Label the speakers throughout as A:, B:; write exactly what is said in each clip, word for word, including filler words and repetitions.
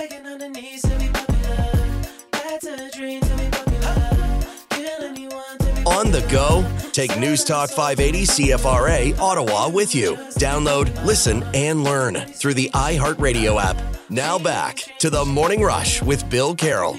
A: Begging on the knees to be popular. That's a dream to be popular. Kill anyone to be
B: On the go, take News Talk five eighty C F R A Ottawa with you. Download, listen, and learn through the iHeartRadio app. Now back to the Morning Rush with Bill Carroll.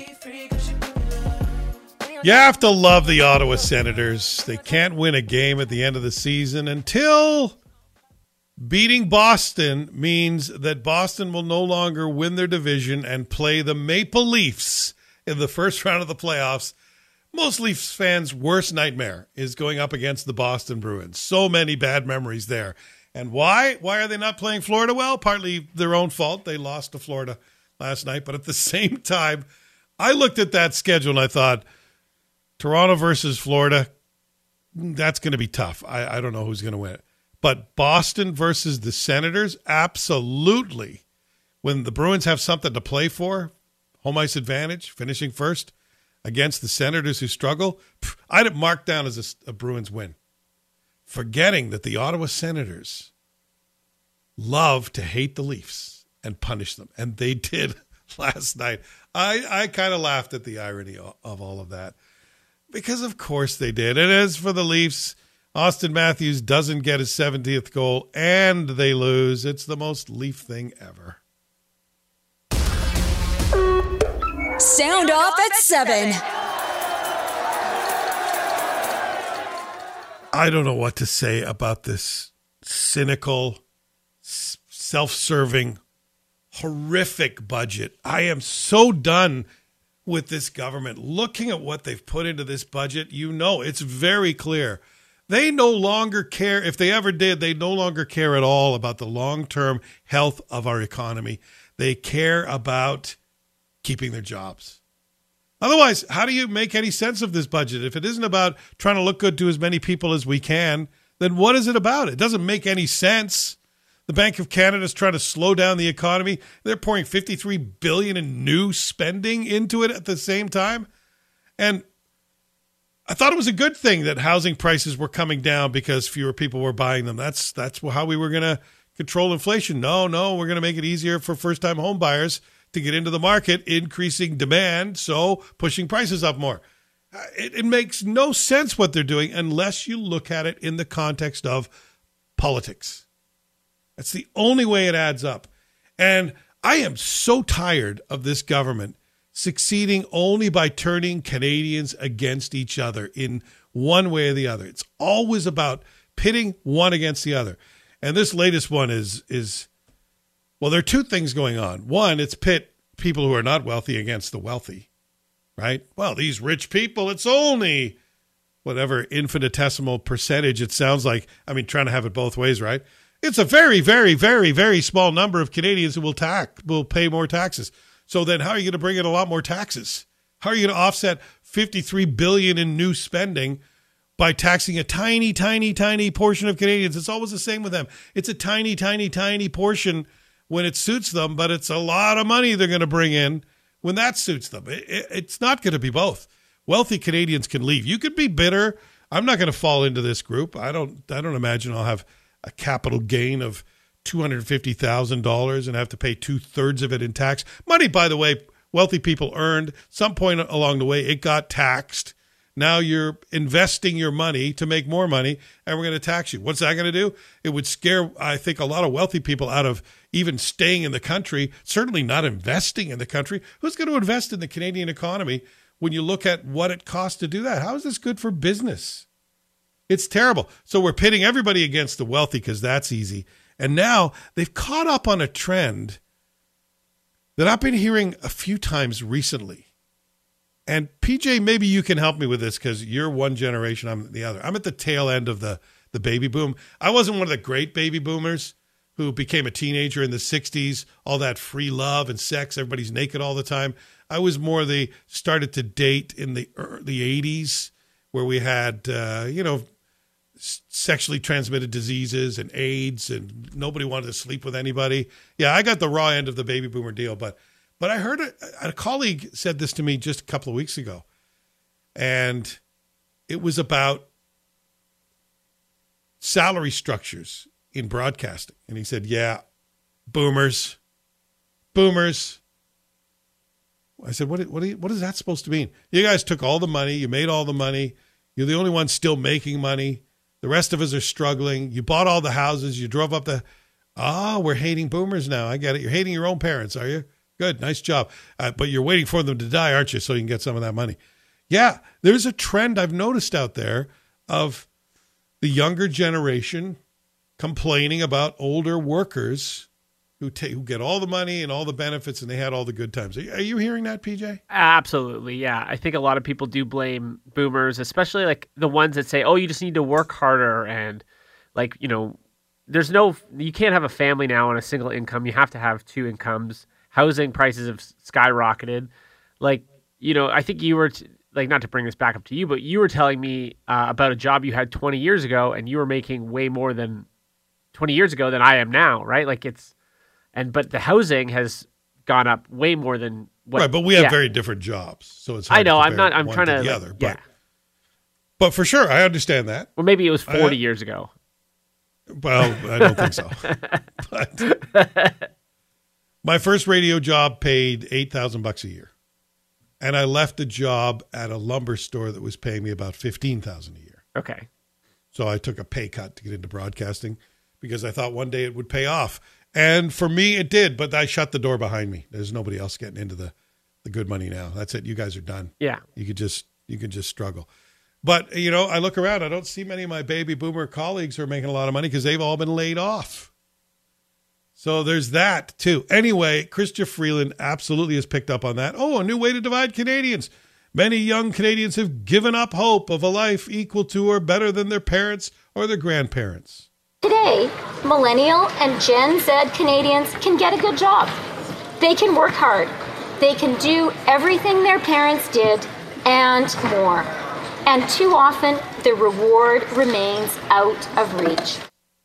C: You have to love the Ottawa Senators. They can't win a game at the end of the season until beating Boston means that Boston will no longer win their division and play the Maple Leafs in the first round of the playoffs. Most Leafs fans' worst nightmare is going up against the Boston Bruins. So many bad memories there. And why? Why are they not playing Florida well? Partly their own fault. They lost to Florida last night. But at the same time, I looked at that schedule and I thought, Toronto versus Florida, that's going to be tough. I, I don't know who's going to win it. But Boston versus the Senators, absolutely. When the Bruins have something to play for, home ice advantage, finishing first against the Senators who struggle, I'd have marked down as a, a Bruins win. Forgetting that the Ottawa Senators love to hate the Leafs and punish them. And they did last night. I, I kind of laughed at the irony of, of all of that. Because of course they did. And as for the Leafs, Austin Matthews doesn't get his seventieth goal and they lose. It's the most Leaf thing ever.
D: Sound off at seven.
C: I don't know what to say about this cynical, self-serving, horrific budget. I am so done with this government. Looking at what they've put into this budget, you know, it's very clear. They no longer care. If they ever did, they no longer care at all about the long-term health of our economy. They care about keeping their jobs. Otherwise, how do you make any sense of this budget? If it isn't about trying to look good to as many people as we can, then what is it about? It doesn't make any sense. The Bank of Canada is trying to slow down the economy. They're pouring fifty-three billion dollars in new spending into it at the same time. And I thought it was a good thing that housing prices were coming down because fewer people were buying them. That's that's how we were going to control inflation. No, no, we're going to make it easier for first-time home buyers to get into the market, increasing demand, so pushing prices up more. It, it makes no sense what they're doing unless you look at it in the context of politics. That's the only way it adds up. And I am so tired of this government succeeding only by turning Canadians against each other in one way or the other. It's always about pitting one against the other. And this latest one is, is well, there are two things going on. One, it's pit people who are not wealthy against the wealthy, right? Well, these rich people, it's only whatever infinitesimal percentage it sounds like. I mean, trying to have it both ways, right? It's a very, very, very, very small number of Canadians who will tax, will pay more taxes. So then how are you going to bring in a lot more taxes? How are you going to offset fifty-three billion dollars in new spending by taxing a tiny, tiny, tiny portion of Canadians? It's always the same with them. It's a tiny, tiny, tiny portion when it suits them, but it's a lot of money they're going to bring in when that suits them. It, it, it's not going to be both. Wealthy Canadians can leave. You could be bitter. I'm not going to fall into this group. I don't. I don't imagine I'll have a capital gain of two hundred fifty thousand dollars and have to pay two-thirds of it in tax. Money, by the way, wealthy people earned. Some point along the way, it got taxed. Now you're investing your money to make more money, and we're going to tax you. What's that going to do? It would scare, I think, a lot of wealthy people out of even staying in the country, certainly not investing in the country. Who's going to invest in the Canadian economy when you look at what it costs to do that? How is this good for business? It's terrible. So we're pitting everybody against the wealthy because that's easy. And now they've caught up on a trend that I've been hearing a few times recently. And P J, maybe you can help me with this because you're one generation, I'm the other. I'm at the tail end of the, the baby boom. I wasn't one of the great baby boomers who became a teenager in the sixties, all that free love and sex, everybody's naked all the time. I was more the started to date in the early eighties where we had, uh, you know, sexually transmitted diseases and AIDS and nobody wanted to sleep with anybody. Yeah, I got the raw end of the baby boomer deal, but But I heard a, a colleague said this to me just a couple of weeks ago, and it was about salary structures in broadcasting. And he said, yeah, boomers, boomers, I said, what, what, what is that supposed to mean? You guys took all the money. You made all the money. You're the only ones still making money. The rest of us are struggling. You bought all the houses. You drove up the, ah, oh, we're hating boomers now. I get it. You're hating your own parents, are you? Good. Nice job. Uh, but you're waiting for them to die, aren't you? So you can get some of that money. Yeah, there's a trend I've noticed out there of the younger generation complaining about older workers who take, who get all the money and all the benefits and they had all the good times. Are you, are you hearing that, P J?
E: Absolutely, yeah. I think a lot of people do blame boomers, especially like the ones that say, oh, you just need to work harder. And like, you know, there's no, you can't have a family now on a single income. You have to have two incomes. Housing prices have skyrocketed. Like, you know, I think you were, t- like, not to bring this back up to you, but you were telling me uh, about a job you had twenty years ago and you were making way more than twenty years ago than I am now, right? Like it's, and but the housing has gone up way more than what.
C: Right, but we have
E: yeah.
C: very different jobs, so it's hard
E: I know.
C: to
E: I'm not. I'm
C: one
E: trying to.
C: to the
E: like,
C: other,
E: yeah.
C: but but for sure, I understand that.
E: Or maybe it was forty
C: I,
E: years ago.
C: Well, I don't think so. But my first radio job paid eight thousand bucks a year, and I left a job at a lumber store that was paying me about fifteen thousand a year.
E: Okay.
C: So I took a pay cut to get into broadcasting because I thought one day it would pay off. And for me, it did, but I shut the door behind me. There's nobody else getting into the, the good money now. That's it. You guys are done.
E: Yeah.
C: You could just you could just struggle. But, you know, I look around. I don't see many of my baby boomer colleagues who are making a lot of money because they've all been laid off. So there's that, too. Anyway, Chrystia Freeland absolutely has picked up on that. Oh, a new way to divide Canadians. Many young Canadians have given up hope of a life equal to or better than their parents or their grandparents.
F: Today, millennial and Gen Z Canadians can get a good job. They can work hard. They can do everything their parents did and more. And too often, the reward remains out of reach.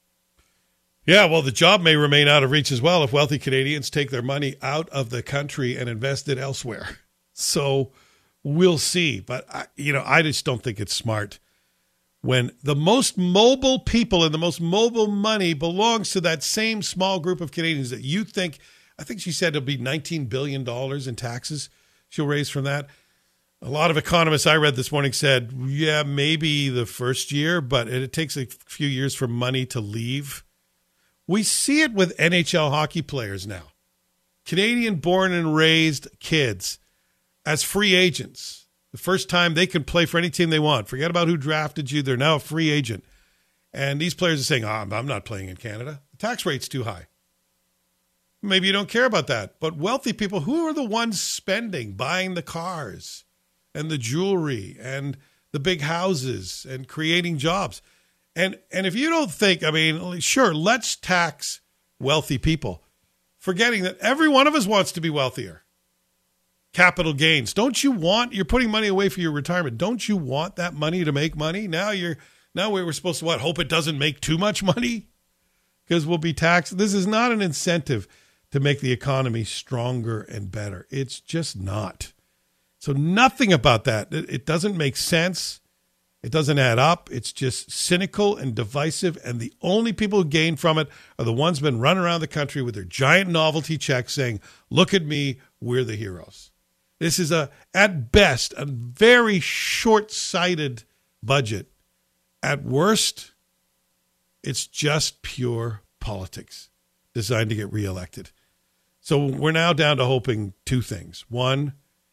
C: Yeah, well, the job may remain out of reach as well if wealthy Canadians take their money out of the country and invest it elsewhere. So we'll see. But, I, you know, I just don't think it's smart when the most mobile people and the most mobile money belongs to that same small group of Canadians that you think, I think she said it'll be nineteen billion dollars in taxes she'll raise from that. A lot of economists I read this morning said, yeah, maybe the first year, but it, it takes a few years for money to leave. We see it with N H L hockey players now. Canadian-born and raised kids as free agents. The first time they can play for any team they want. Forget about who drafted you. They're now a free agent. And these players are saying, oh, I'm not playing in Canada. The tax rate's too high. Maybe you don't care about that. But wealthy people, who are the ones spending, buying the cars and the jewelry and the big houses and creating jobs? And and if you don't think, I mean, sure, let's tax wealthy people, forgetting that every one of us wants to be wealthier. Capital gains. Don't you want, you're putting money away for your retirement. Don't you want that money to make money? Now you're, now we were supposed to what? Hope it doesn't make too much money because we'll be taxed. This is not an incentive to make the economy stronger and better. It's just not. So nothing about that. It, it doesn't make sense. It doesn't add up. It's just cynical and divisive. And the only people who gain from it are the ones who've been running around the country with their giant novelty checks saying, look at me, we're the heroes. This is, a, at best, a very short-sighted budget. At worst, it's just pure politics designed to get reelected. So we're now down to hoping two things. One,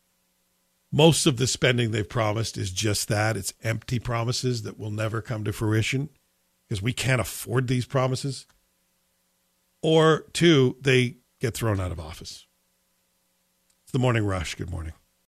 C: most of the spending they've promised is just that. It's empty promises that will never come to fruition because we can't afford these promises. Or two, they get thrown out of office. It's the Morning Rush. Good morning.